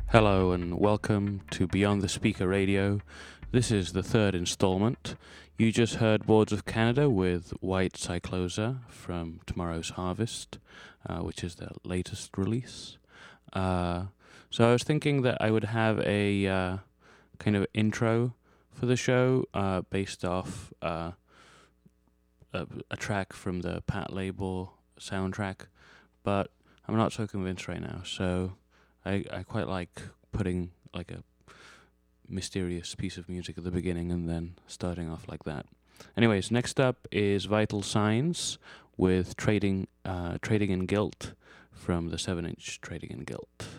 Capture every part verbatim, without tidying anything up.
Hello and welcome to Beyond the Speaker Radio. This is the third installment. You just heard Boards of Canada with White Cyclosa from Tomorrow's Harvest, uh, which is their latest release. Uh, so I was thinking that I would have a uh, kind of intro for the show uh, based off uh, a, a track from the Pat Label soundtrack, but I'm not so convinced right now, so I, I quite like putting like a mysterious piece of music at the beginning and then starting off like that. Anyways, next up is Vital Signs with Trading uh, Trading in Guilt from the seven inch Trading in Guilt.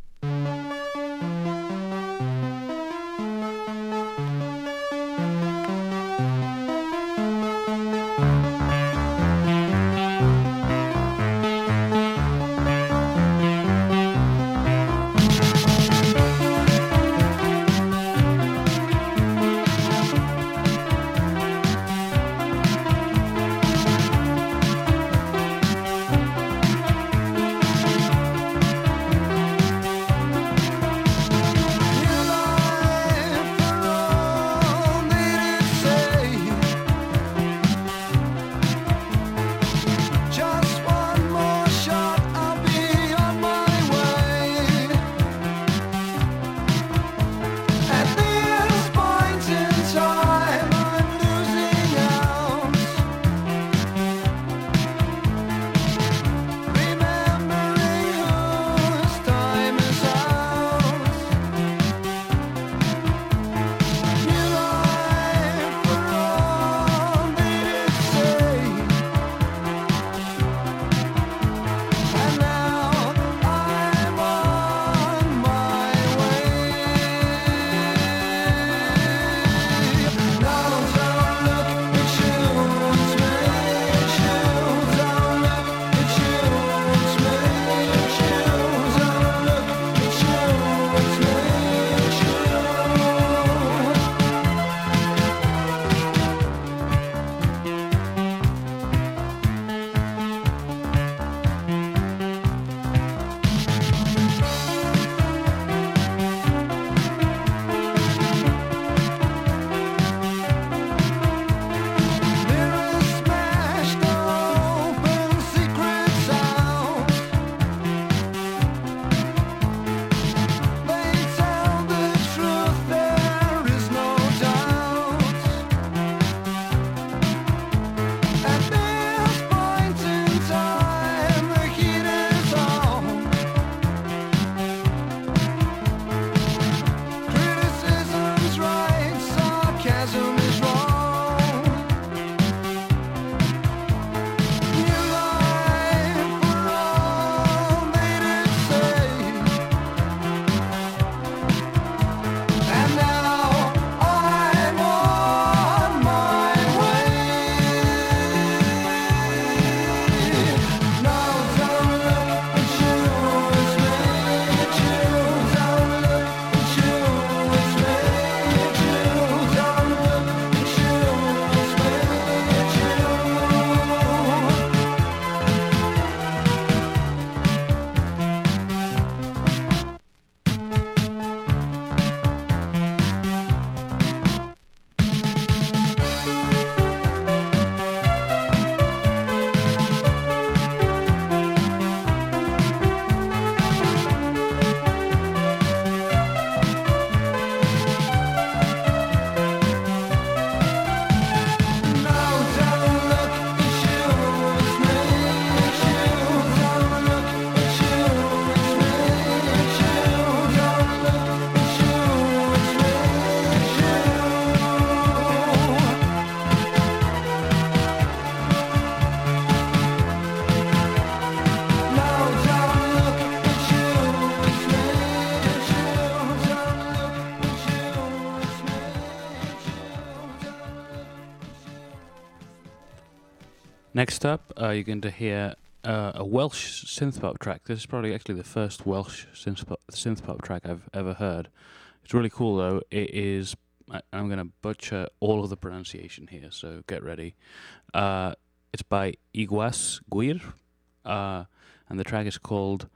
Next up, uh, you're going to hear uh, a Welsh synthpop track. This is probably actually the first Welsh synthpop, synthpop track I've ever heard. It's really cool, though. It is... I, I'm going to butcher all of the pronunciation here, so get ready. Uh, it's by Iguas Gwir, uh, and the track is called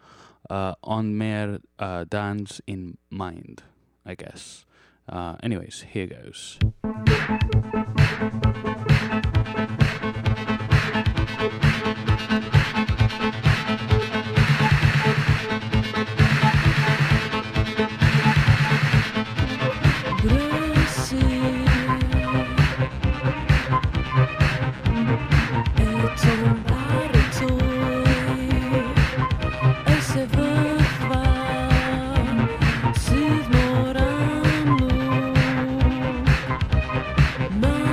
uh, on mer uh, dans in mind, I guess. Uh, anyways, here goes. My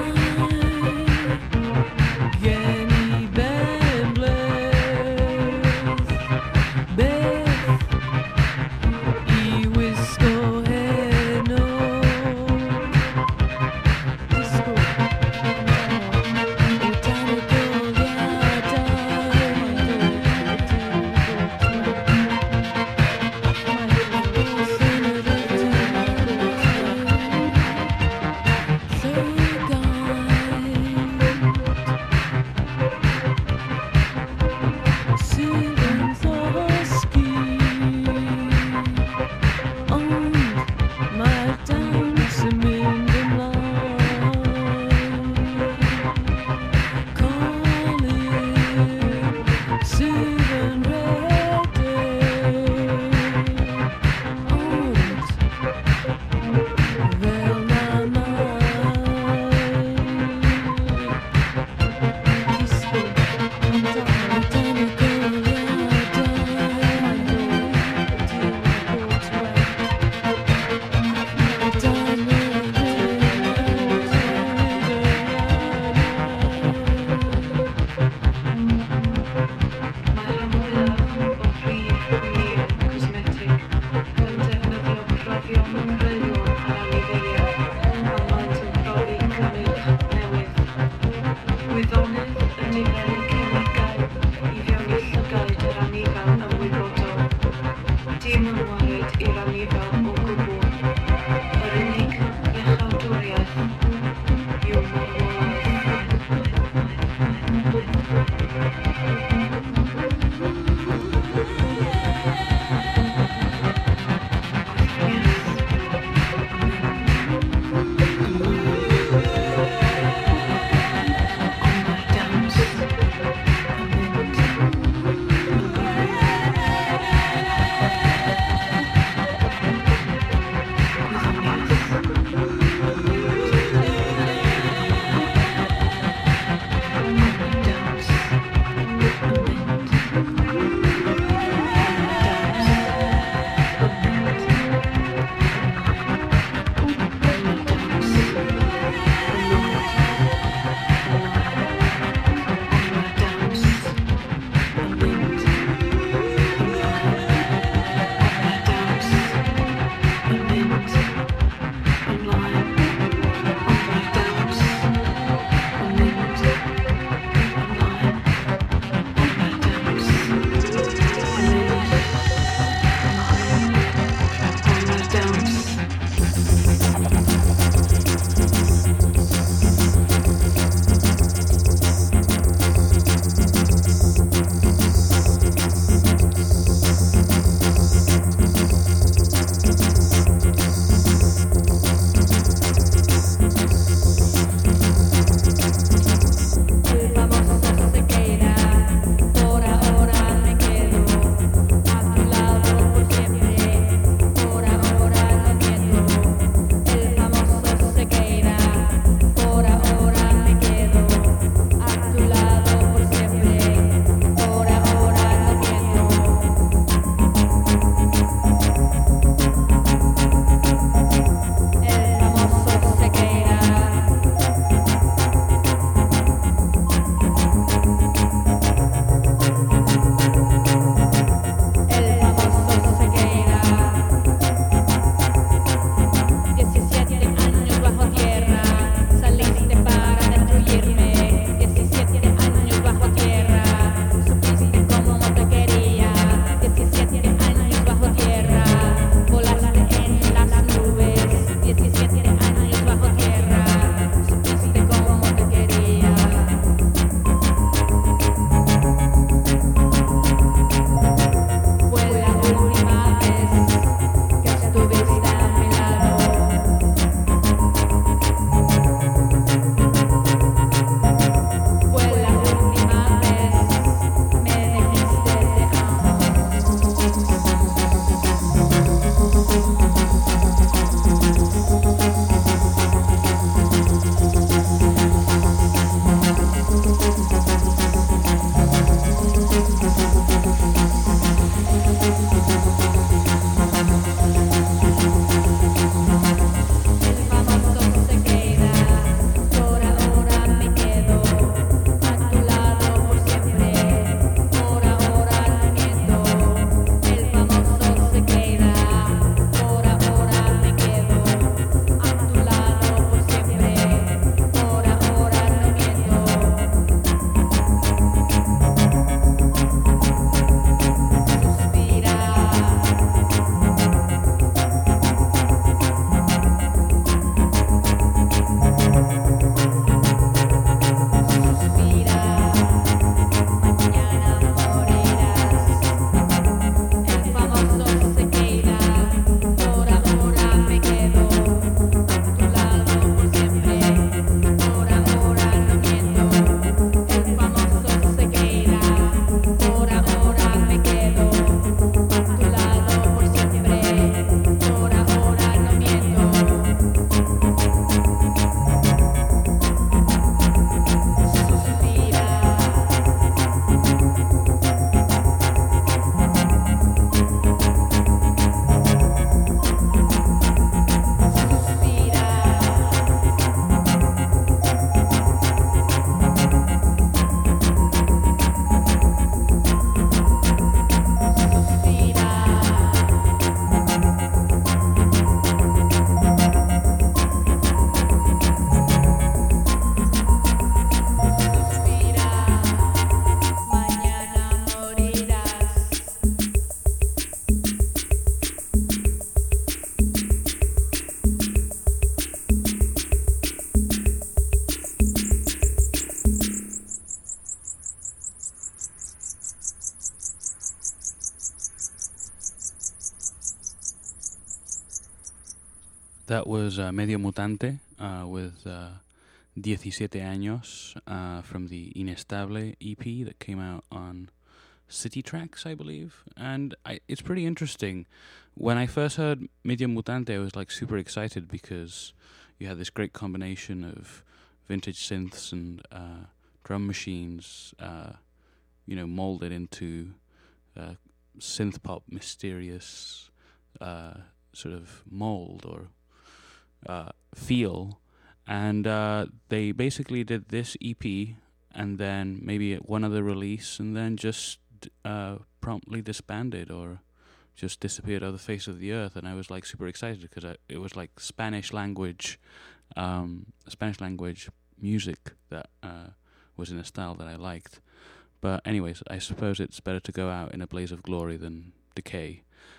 That was uh, Medio Mutante uh, with uh, diecisiete años uh, from the Inestable E P that came out on City Tracks, I believe. And I, it's pretty interesting. When I first heard Medio Mutante, I was like super excited because you had this great combination of vintage synths and uh, drum machines, uh, you know, molded into uh, synth pop, mysterious uh, sort of mold or uh, feel. And uh, they basically did this E P and then maybe one other release and then just uh, promptly disbanded or just disappeared off the face of the earth. And I was like super excited because it was like Spanish language, um, Spanish language music that uh, was in a style that I liked. But anyways, I suppose it's better to go out in a blaze of glory than decay.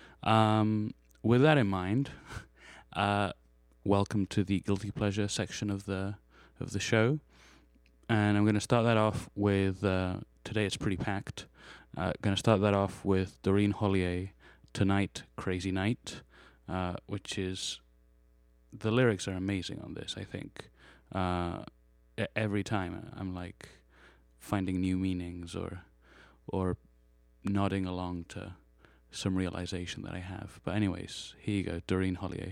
Um, with that in mind, uh, welcome to the Guilty Pleasure section of the of the show. And I'm going to start that off with, uh, today it's pretty packed, uh, going to start that off with Doreen Hollier, Tonight, Crazy Night, uh, which is, the lyrics are amazing on this, I think. Uh, every time I'm like finding new meanings or or nodding along to some realization that I have. But anyways, here you go, Doreen Hollier.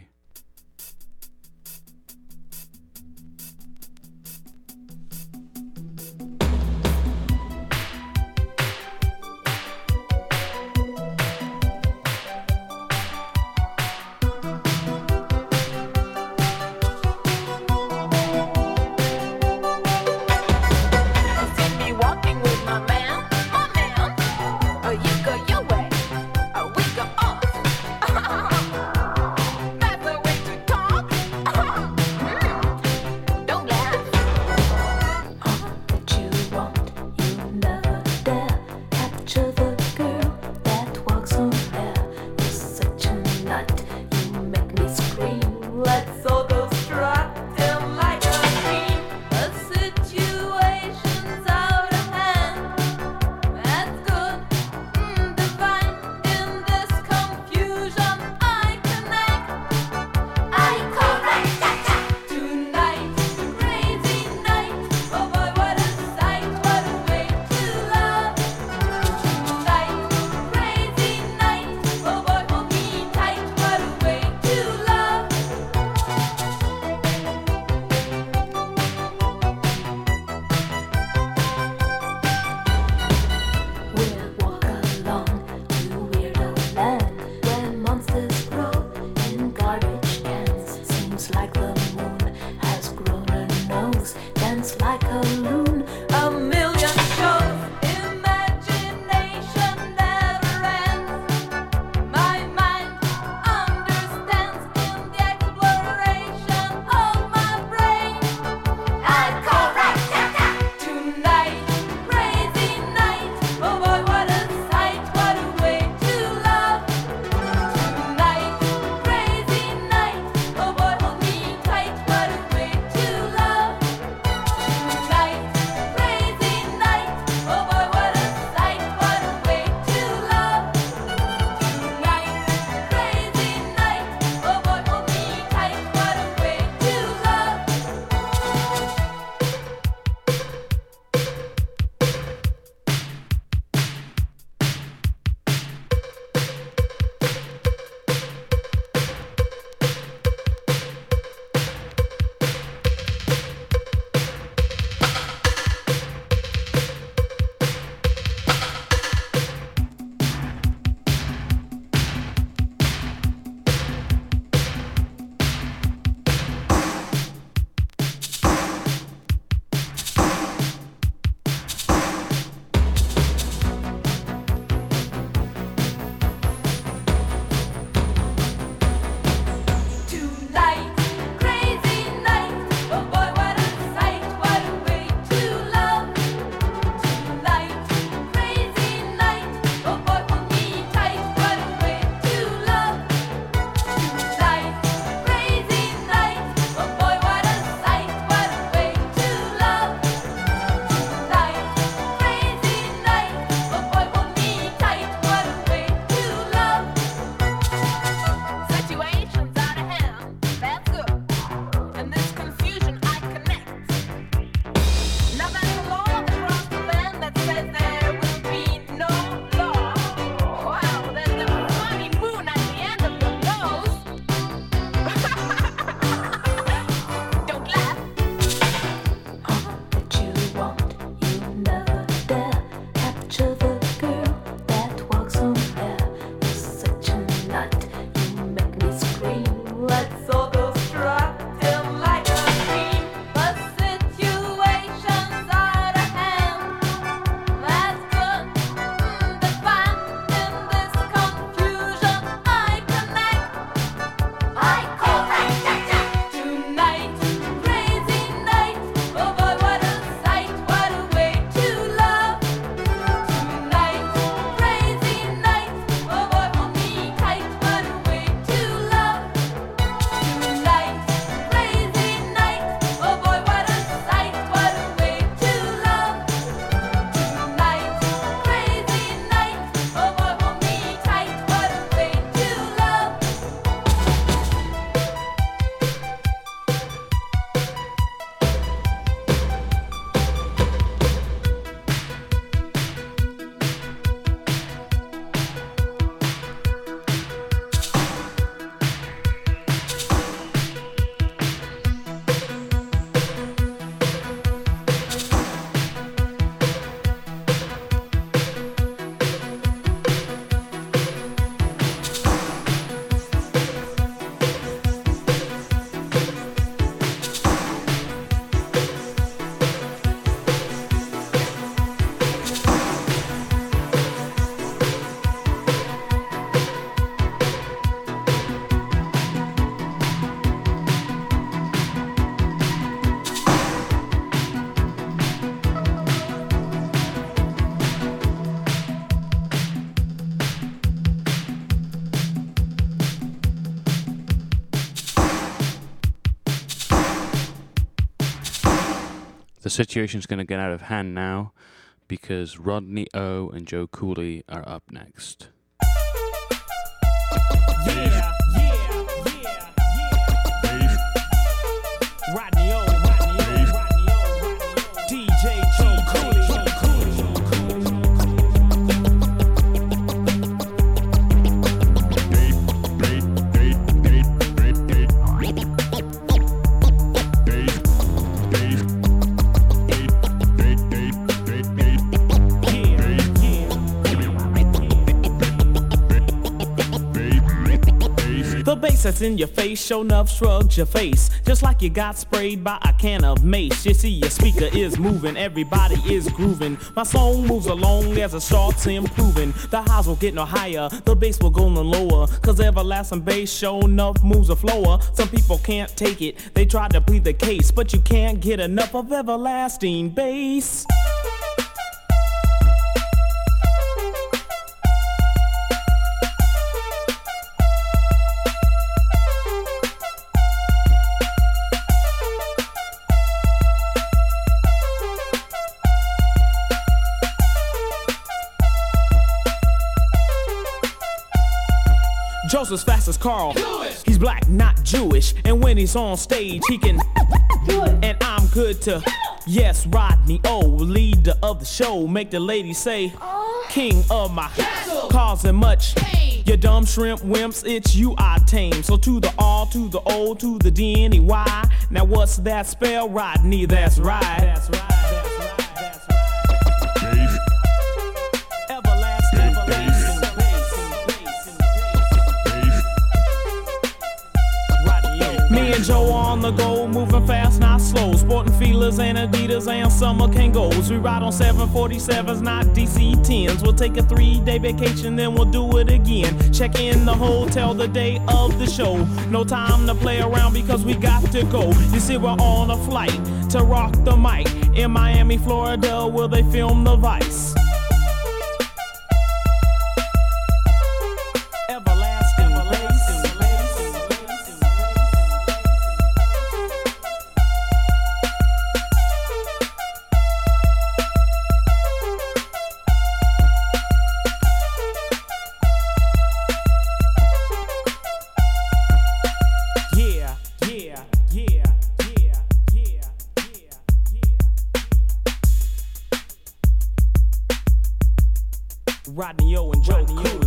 Night. The situation's going to get out of hand now because Rodney O and Joe Cooley are up next. Yeah, yeah, yeah, yeah. Rodney O, Rodney O, Rodney O, D J Joe Cooley. The bass that's in your face, show enough shrugs your face, just like you got sprayed by a can of mace. You see your speaker is moving, everybody is grooving. My song moves along as it starts improving. The highs will get no higher, the bass will go no lower, cause everlasting bass show enough moves a flower. Some people can't take it, they try to plead the case, but you can't get enough of everlasting bass. Joseph's fast as Carl. He's black, not Jewish. And when he's on stage, he can. And I'm good to. Yes, Rodney O, leader of the show. Make the ladies say, king of my castle. Causing much pain. You dumb shrimp wimps, it's you I tame. So to the R, to the O, to the D, N, E, Y. Now what's that spell, Rodney? That's right. That's right. That's right. That's right. Everlasting, everlasting. Me and Joe on the go, moving fast, not slow. Sporting feelers and Adidas and summer Kangos. We ride on seven forty-sevens, not D C tens. We'll take a three-day vacation, then we'll do it again. Check in the hotel the day of the show. No time to play around because we got to go. You see, we're on a flight to rock the mic. In Miami, Florida, where they film The Vice. Everlasting, everlasting. Rodney O and Joe Cooley.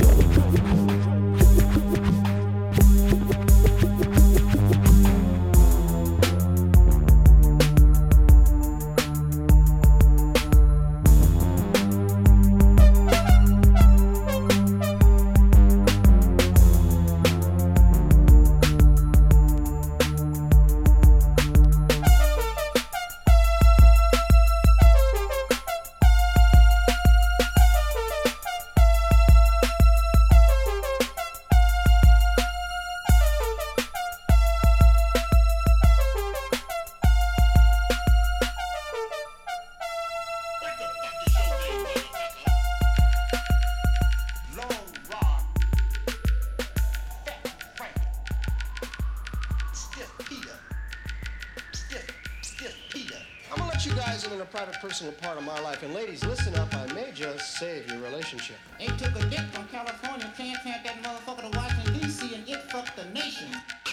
Personal part of my life, and ladies, listen up, I may just save your relationship. They took a dick from California, transplant that motherfucker to Washington, D C, and it fucked the nation.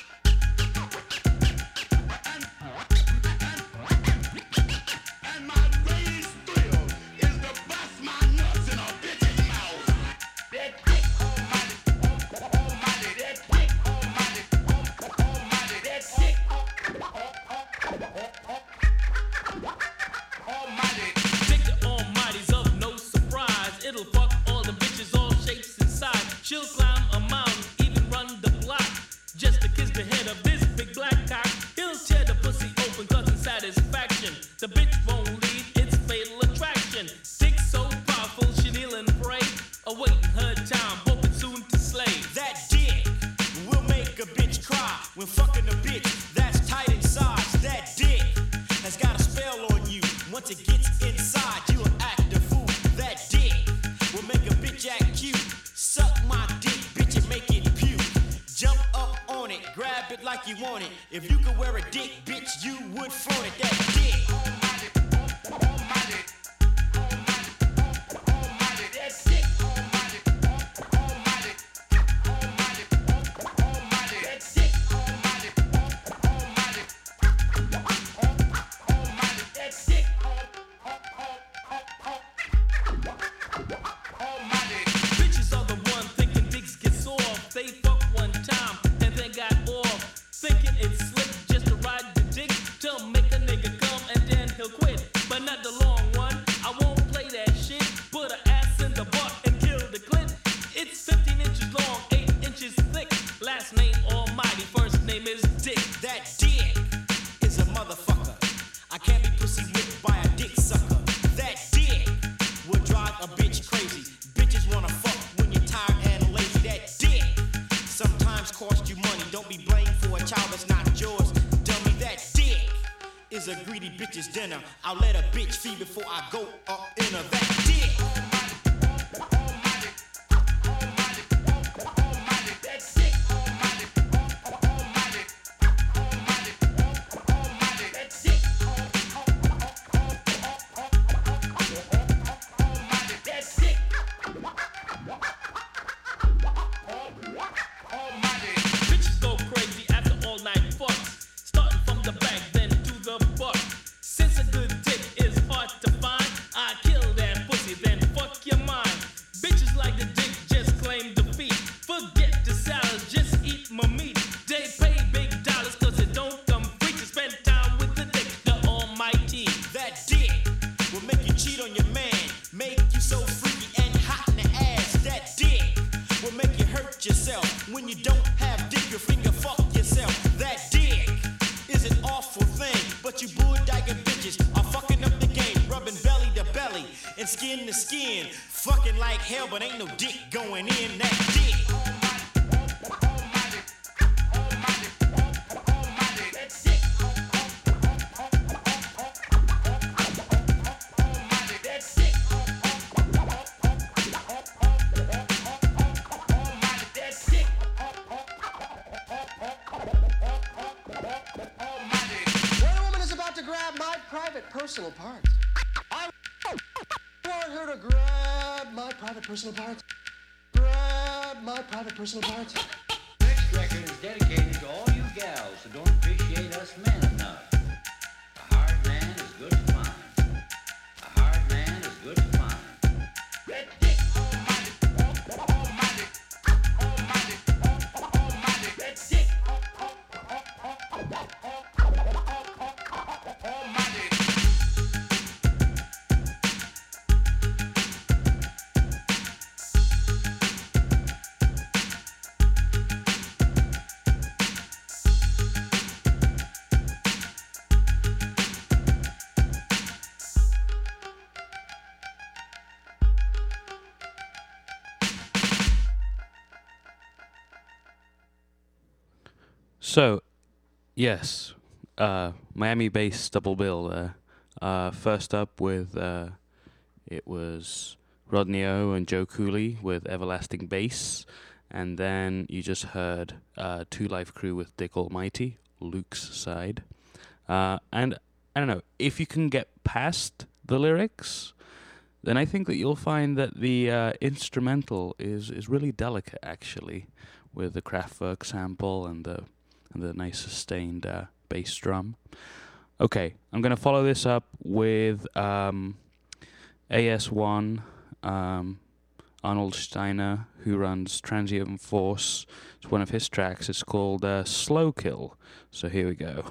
And my greatest thrill is to bust my nuts in a bitch's mouth. That dick almighty, almighty, that dick almighty, almighty, that dick it'll fuck all the bitches, all shapes and size. She'll climb a mountain, even run the block, just to kiss the head of this big black cock. He'll tear the pussy open cause it's satisfaction. The bitch won't leave, it's fatal attraction. Dick so powerful, she kneel and pray, awaiting her time, hoping soon to slay. That dick will make a bitch cry when fucking a bitch that's tight inside. That dick has got a spell on you. Once it gets inside, you'll act a fool. That dick will make a bitch act cute. Suck my dick, bitch, and make it puke. Jump up on it, grab it like you want it. If you could wear a dick, bitch, you would flaunt it. That dick. is a greedy bitch's dinner. I'll let a bitch feed before I go up in her. That dick. But ain't no dick going in that dick. When a woman is about to grab my private personal parts, I want her to grab my private personal parts. Grab my private personal parts. Next record is dedicated to all you gals who don't appreciate us men enough. A hard man is good to find. A hard man is good to find. Red dick. Almighty, almighty, almighty, almighty, red dick. So, yes, uh, Miami-based double bill there. Uh, first up with, uh, it was Rodney O and Joe Cooley with Everlasting Bass. And then you just heard uh, Two Life Crew with Dick Almighty, Luke's side. Uh, and, I don't know, if you can get past the lyrics, then I think that you'll find that the uh, instrumental is, is really delicate, actually, with the Kraftwerk sample and the and the nice sustained uh, bass drum. Okay, I'm going to follow this up with um, A S one, um, Arnold Steiner, who runs Transient Force. It's one of his tracks. It's called uh, Slow Kill. So here we go.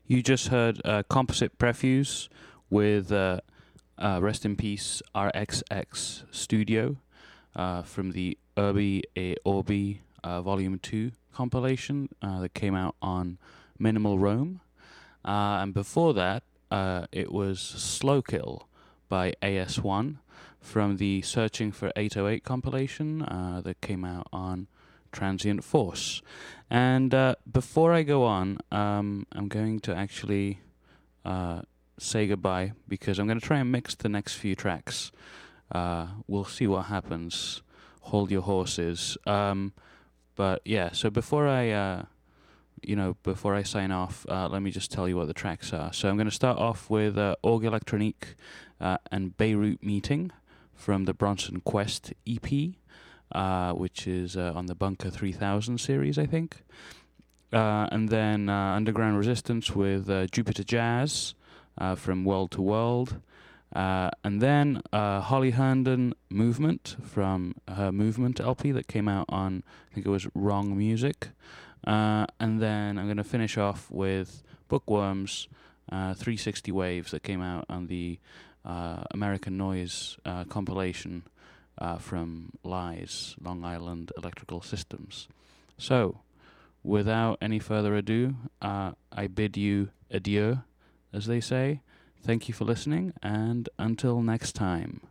You just heard uh, Composite Prefuse with uh, uh, Rest in Peace R X X Studio uh, from the Urbi e Orbi uh, Volume two compilation uh, that came out on Minimal Rome. Uh, and before that, uh, it was Slow Kill by A S one from the Searching for eight oh eight compilation uh, that came out on Transient Force. And uh, before I go on, um, I'm going to actually uh, say goodbye because I'm going to try and mix the next few tracks. Uh, we'll see what happens. Hold your horses. Um, but yeah, so before I, uh, you know, before I sign off, uh, let me just tell you what the tracks are. So I'm going to start off with uh, Orgue Electronique uh, and Beirut Meeting from the Bronson Quest E P. Uh, which is uh, on the Bunker three thousand series, I think. Uh, and then uh, Underground Resistance with uh, Jupiter Jazz uh, from World to World. Uh, and then uh, Holly Herndon Movement from her Movement L P that came out on, I think it was Wrong Music. Uh, and then I'm going to finish off with Bookworms, uh, three sixty Waves that came out on the uh, American Noise uh, compilation Uh, from Lies, Long Island Electrical Systems. So, without any further ado, uh, I bid you adieu, as they say. Thank you for listening, and until next time.